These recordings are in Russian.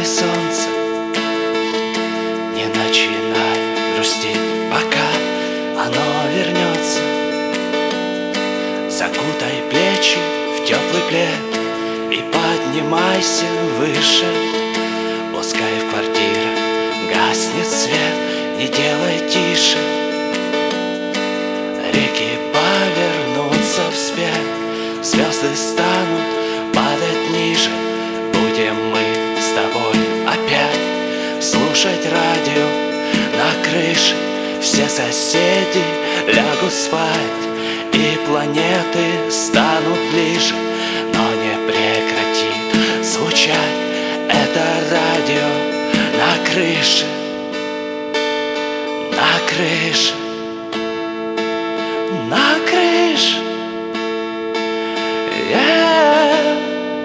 солнце, не начинай грустить, пока оно вернется. Закутай плечи в теплый плед и поднимайся выше. Пускай в квартирах гаснет свет, не делай тише. Реки повернутся вспять, звезды станут падать ниже. Будем мы с тобой опять слушать радио на крыше. Все соседи лягут спать, и планеты станут ближе. Но не прекратит звучать это радио на крыше. На крыше, на крыше. Yeah.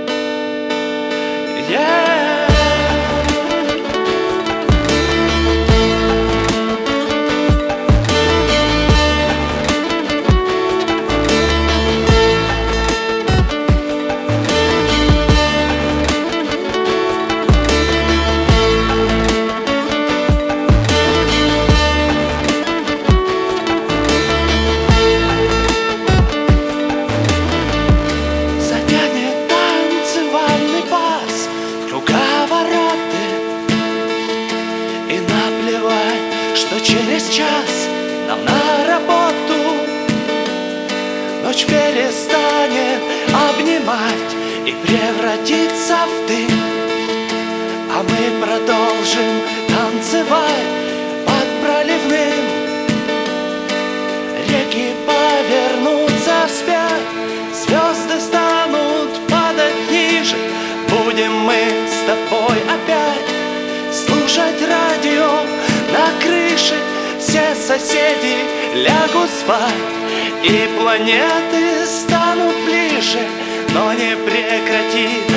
Yeah. Что через час нам на работу. Ночь перестанет обнимать и превратится в дым, а мы продолжим танцевать под проливным. Реки повернутся вспять, звезды станут падать ниже. Будем мы с тобой опять слушать радио на крыше. Все соседи лягут спать, и планеты станут ближе. Но не прекратит